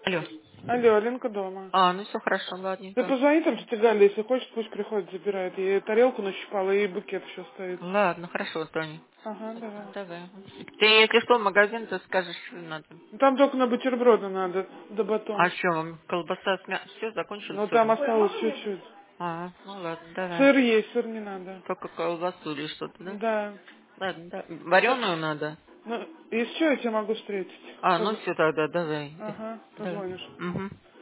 Алло. Алло, Ленка дома. Ну все хорошо, Ты ладненько. позвони там тете Гале, если хочет, пусть приходит, забирает. Я ей тарелку нащипала, и букет еще стоит. Ладно, хорошо, Тоня. Ага, давай. Давай. Ты, если что, в магазин, ты скажешь, что надо. Там только на бутерброды надо, да А батон. что, вам колбаса с мясом? Все, закончили Но там сегодня? осталось чуть-чуть. Ну ладно, давай. Сыр есть, сыр не надо. Только колбасу или что-то, да? Да. Ладно, да. Вареную надо? Ну, если что, я тебя могу встретить. Ну все тогда, давай. Ага, Давай. позвонишь. Угу.